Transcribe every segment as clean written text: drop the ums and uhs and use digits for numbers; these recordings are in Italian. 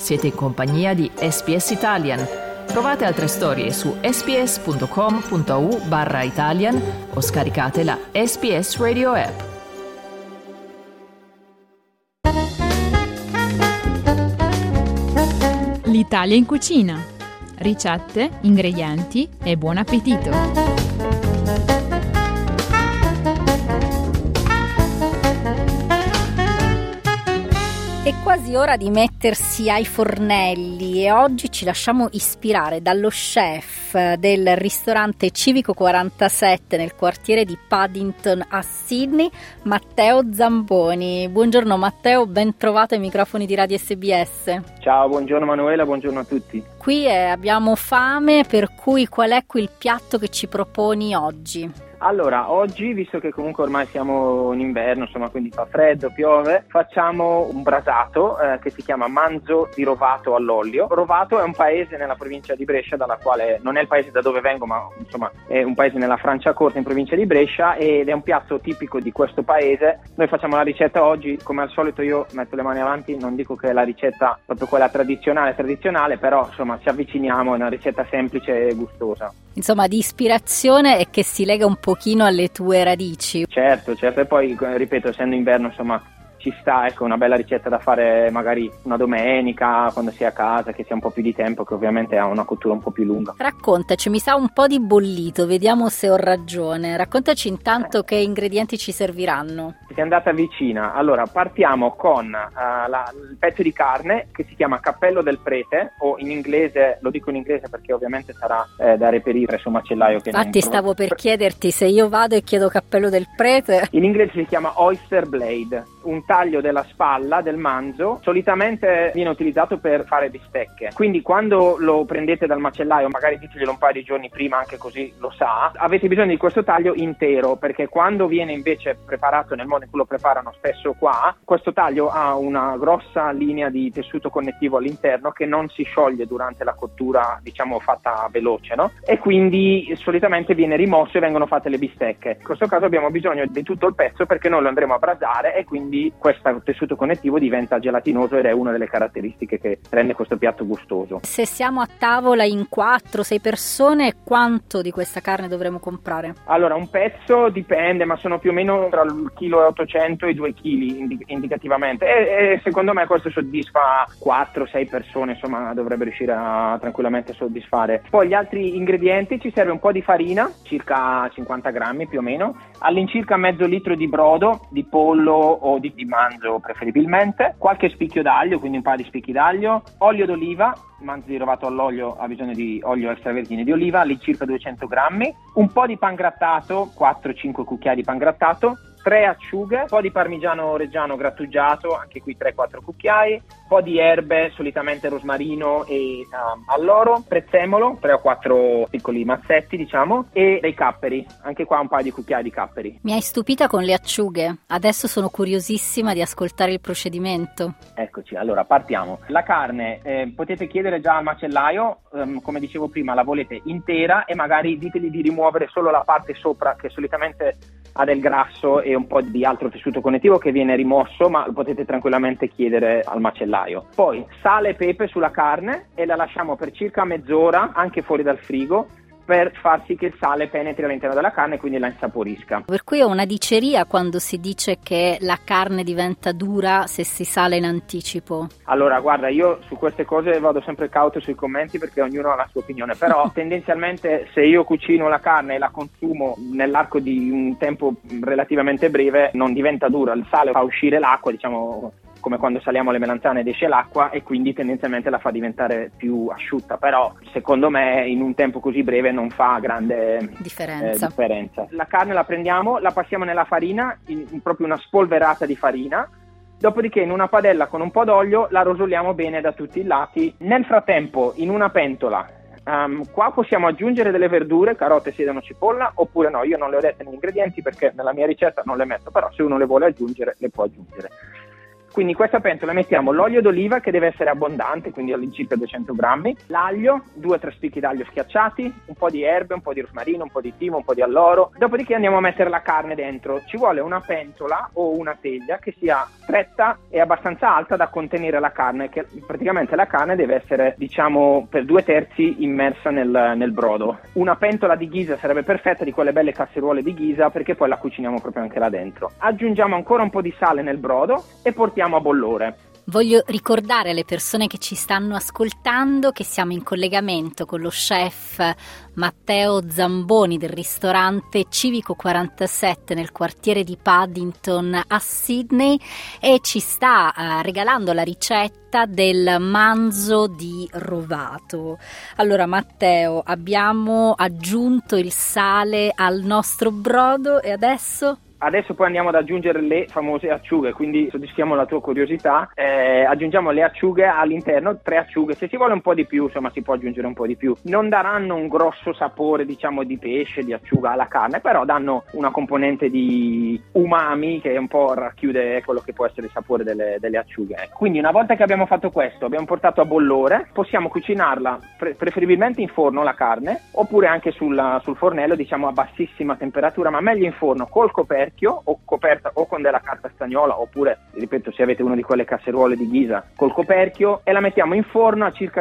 Siete in compagnia di SBS Italian. Trovate altre storie su sbs.com.au/Italian o scaricate la SBS Radio app. L'Italia in cucina. Ricette, ingredienti e buon appetito. È quasi ora di mettersi ai fornelli e oggi ci lasciamo ispirare dallo chef del ristorante Civico 47 nel quartiere di Paddington a Sydney, Matteo Zamboni. Buongiorno Matteo, ben trovato ai microfoni di Radio SBS. Ciao, buongiorno Manuela, buongiorno a tutti. Qui abbiamo fame, per cui qual è qui il piatto che ci proponi oggi? Allora, oggi, visto che comunque ormai siamo in inverno, insomma, quindi fa freddo, piove, facciamo un brasato che si chiama manzo di Rovato all'olio. Rovato è un paese nella provincia di Brescia, dalla quale non è il paese da dove vengo, ma insomma è un paese nella Franciacorta in provincia di Brescia ed è un piatto tipico di questo paese. Noi facciamo la ricetta oggi, come al solito io metto le mani avanti, non dico che è la ricetta proprio quella tradizionale, però insomma ci avviciniamo, è una ricetta semplice e gustosa. Insomma, di ispirazione e che si lega un pochino alle tue radici. Certo, e poi ripeto, essendo inverno, insomma, ci sta, ecco, una bella ricetta da fare magari una domenica quando si è a casa, che sia un po' più di tempo, che ovviamente ha una cottura un po' più lunga. Raccontaci, mi sa un po' di bollito, vediamo se ho ragione. Raccontaci intanto che ingredienti ci serviranno. Sei andata vicina. Allora, partiamo con il pezzo di carne che si chiama cappello del prete, o in inglese, lo dico in inglese perché ovviamente sarà da reperire sul macellaio. Infatti stavo per chiederti se io vado e chiedo cappello del prete. In inglese si chiama oyster blade, un taglio della spalla del manzo, solitamente viene utilizzato per fare bistecche. Quindi quando lo prendete dal macellaio, magari diteglielo un paio di giorni prima, anche così lo sa, avete bisogno di questo taglio intero, perché quando viene invece preparato nel modo in cui lo preparano spesso qua, questo taglio ha una grossa linea di tessuto connettivo all'interno che non si scioglie durante la cottura, diciamo fatta veloce, no? E quindi solitamente viene rimosso e vengono fatte le bistecche. In questo caso abbiamo bisogno di tutto il pezzo perché noi lo andremo a brasare e quindi questo tessuto connettivo diventa gelatinoso ed è una delle caratteristiche che rende questo piatto gustoso. Se siamo a tavola in 4-6 persone, quanto di questa carne dovremo comprare? Allora, un pezzo dipende, ma sono più o meno tra il chilo e 800 e i 2 kg indicativamente e secondo me questo soddisfa 4-6 persone, insomma dovrebbe riuscire a tranquillamente soddisfare. Poi gli altri ingredienti: ci serve un po' di farina, circa 50 grammi più o meno, all'incirca mezzo litro di brodo di pollo o di manzo preferibilmente, qualche spicchio d'aglio, quindi un paio di spicchi d'aglio, olio d'oliva, manzo di Rovato all'olio ha bisogno di olio extravergine di oliva, all'incirca 200 grammi, un po' di pangrattato, 4-5 cucchiai di pangrattato, 3 acciughe, un po' di parmigiano reggiano grattugiato, anche qui 3-4 cucchiai, un po' di erbe, solitamente rosmarino e alloro, prezzemolo, 3 o 4 piccoli mazzetti diciamo, e dei capperi, anche qua un paio di cucchiai di capperi. Mi hai stupita con le acciughe, adesso sono curiosissima di ascoltare il procedimento. Eccoci, allora partiamo. La carne potete chiedere già al macellaio, come dicevo prima, la volete intera e magari ditegli di rimuovere solo la parte sopra che solitamente ha del grasso e un po' di altro tessuto connettivo che viene rimosso, ma lo potete tranquillamente chiedere al macellaio. Poi sale e pepe sulla carne e la lasciamo per circa mezz'ora anche fuori dal frigo per far sì che il sale penetri all'interno della carne e quindi la insaporisca. Per cui è una diceria quando si dice che la carne diventa dura se si sale in anticipo. Allora guarda, io su queste cose vado sempre cauto sui commenti perché ognuno ha la sua opinione, però tendenzialmente se io cucino la carne e la consumo nell'arco di un tempo relativamente breve non diventa dura, il sale fa uscire l'acqua, diciamo come quando saliamo le melanzane ed esce l'acqua e quindi tendenzialmente la fa diventare più asciutta, però secondo me in un tempo così breve non fa grande differenza. La carne la prendiamo, la passiamo nella farina, in proprio una spolverata di farina, dopodiché in una padella con un po' d'olio la rosoliamo bene da tutti i lati. Nel frattempo in una pentola qua possiamo aggiungere delle verdure, carote, sedano, cipolla, oppure no, io non le ho dette negli ingredienti perché nella mia ricetta non le metto, però se uno le vuole aggiungere le può aggiungere. Quindi in questa pentola mettiamo l'olio d'oliva, che deve essere abbondante, quindi all'incirca 200 grammi, l'aglio, 2-3 spicchi d'aglio schiacciati, un po' di erbe, un po' di rosmarino, un po' di timo, un po' di alloro. Dopodiché andiamo a mettere la carne dentro. Ci vuole una pentola o una teglia che sia stretta e abbastanza alta da contenere la carne, che praticamente la carne deve essere, diciamo, per 2/3 immersa nel brodo. Una pentola di ghisa sarebbe perfetta, di quelle belle casseruole di ghisa, perché poi la cuciniamo proprio anche là dentro. Aggiungiamo ancora un po' di sale nel brodo e portiamo a bollore. Voglio ricordare alle persone che ci stanno ascoltando che siamo in collegamento con lo chef Matteo Zamboni del ristorante Civico 47 nel quartiere di Paddington a Sydney, e ci sta regalando la ricetta del manzo di rovato. Allora Matteo, abbiamo aggiunto il sale al nostro brodo e adesso poi andiamo ad aggiungere le famose acciughe, quindi soddisfiamo la tua curiosità, aggiungiamo le acciughe all'interno, 3 acciughe, se si vuole un po' di più, insomma si può aggiungere un po' di più. Non daranno un grosso sapore, diciamo, di pesce, di acciuga alla carne, però danno una componente di umami che un po' racchiude quello che può essere il sapore delle acciughe. Quindi una volta che abbiamo fatto questo, abbiamo portato a bollore, possiamo cucinarla preferibilmente in forno la carne, oppure anche sul fornello, diciamo a bassissima temperatura, ma meglio in forno col coperchio o coperta o con della carta stagnola, oppure, ripeto, se avete una di quelle casseruole di ghisa, col coperchio, e la mettiamo in forno a circa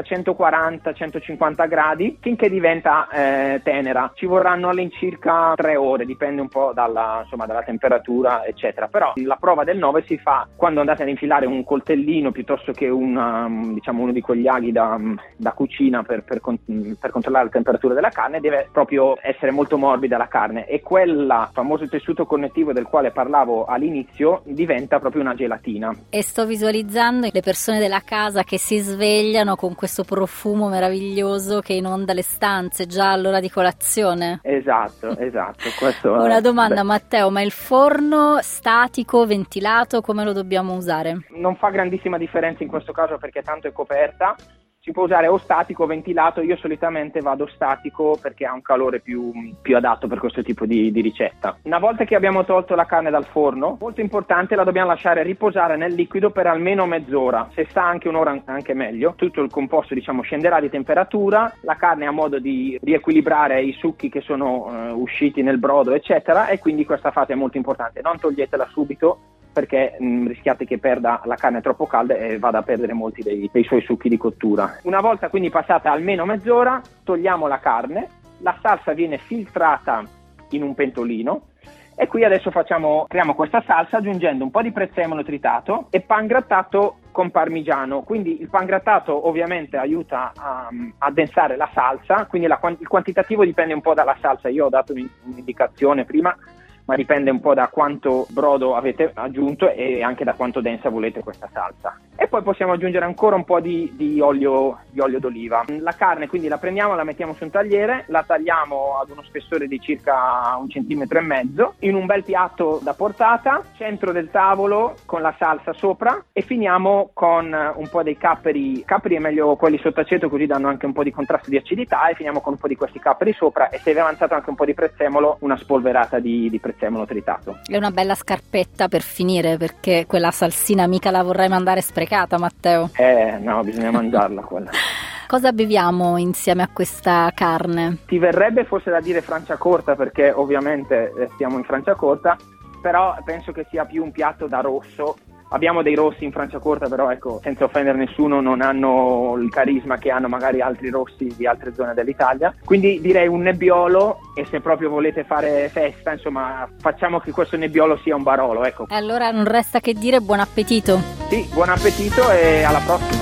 140-150 gradi finché diventa tenera. Ci vorranno all'incirca 3 ore, dipende un po' dalla temperatura eccetera, però la prova del 9 si fa quando andate ad infilare un coltellino piuttosto che uno di quegli aghi da cucina per controllare la temperatura della carne. Deve proprio essere molto morbida la carne, e quel famoso tessuto connettivo del quale parlavo all'inizio diventa proprio una gelatina. E sto visualizzando le persone della casa che si svegliano con questo profumo meraviglioso che inonda le stanze già all'ora di colazione. Esatto. Questo Una domanda, Matteo, ma il forno statico, ventilato, come lo dobbiamo usare? Non fa grandissima differenza in questo caso, perché tanto è coperta. Si può usare o statico o ventilato. Io solitamente vado statico perché ha un calore più adatto per questo tipo di ricetta. Una volta che abbiamo tolto la carne dal forno, molto importante, la dobbiamo lasciare riposare nel liquido per almeno mezz'ora. Se sta anche un'ora, anche meglio. Tutto il composto, scenderà di temperatura, la carne ha modo di riequilibrare i succhi che sono usciti nel brodo eccetera, e quindi questa fase è molto importante. Non toglietela subito, perché rischiate che perda la carne troppo calda e vada a perdere molti dei suoi succhi di cottura. Una volta quindi passata almeno mezz'ora, togliamo la carne, la salsa viene filtrata in un pentolino, e qui adesso creiamo questa salsa aggiungendo un po' di prezzemolo tritato e pangrattato con parmigiano. Quindi il pangrattato ovviamente aiuta a addensare la salsa, quindi il quantitativo dipende un po' dalla salsa. Io ho dato un'indicazione prima, ma dipende un po' da quanto brodo avete aggiunto e anche da quanto densa volete questa salsa. E poi possiamo aggiungere ancora un po' di olio d'oliva. La carne quindi la prendiamo, la mettiamo su un tagliere, la tagliamo ad uno spessore di circa 1,5 cm, in un bel piatto da portata, centro del tavolo con la salsa sopra, e finiamo con un po' dei capperi è meglio quelli sott'aceto, così danno anche un po' di contrasto di acidità, e finiamo con un po' di questi capperi sopra, e se vi è avanzato anche un po' di prezzemolo, una spolverata di prezzemolo tritato. È una bella scarpetta per finire, perché quella salsina mica la vorrei mandare sprecata, Matteo. No, bisogna mangiarla quella. Cosa beviamo insieme a questa carne? Ti verrebbe forse da dire Franciacorta, perché ovviamente stiamo in Franciacorta, però penso che sia più un piatto da rosso. Abbiamo dei rossi in Franciacorta, però ecco, senza offendere nessuno, non hanno il carisma che hanno magari altri rossi di altre zone dell'Italia. Quindi direi un nebbiolo, e se proprio volete fare festa, insomma, facciamo che questo nebbiolo sia un Barolo, ecco. Allora non resta che dire buon appetito. Sì, buon appetito e alla prossima.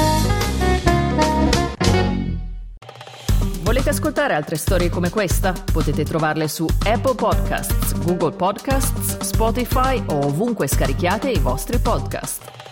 Volete ascoltare altre storie come questa? Potete trovarle su Apple Podcasts, Google Podcasts, Spotify o ovunque scarichiate i vostri podcast.